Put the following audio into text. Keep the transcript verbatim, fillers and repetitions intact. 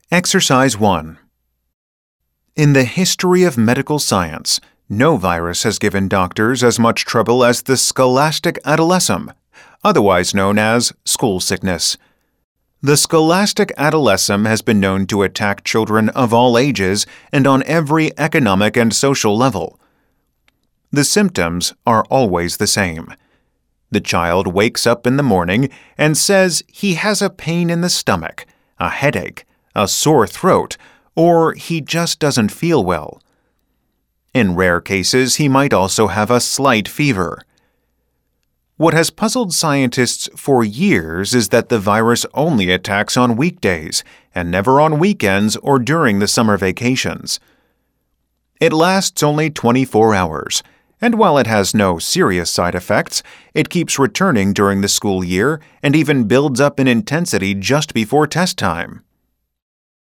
Exercise one. In the history of medical science, no virus has given doctors as much trouble as the scholastic adolescem, otherwise known as school sickness. The scholastic adolescem has been known to attack children of all ages and on every economic and social level. The symptoms are always the same. The child wakes up in the morning and says he has a pain in the stomach, a headache, a sore throat, or he just doesn't feel well. In rare cases, he might also have a slight fever. What has puzzled scientists for years is that the virus only attacks on weekdays and never on weekends or during the summer vacations. It lasts only twenty-four hours, and while it has no serious side effects, it keeps returning during the school year and even builds up in intensity just before test time.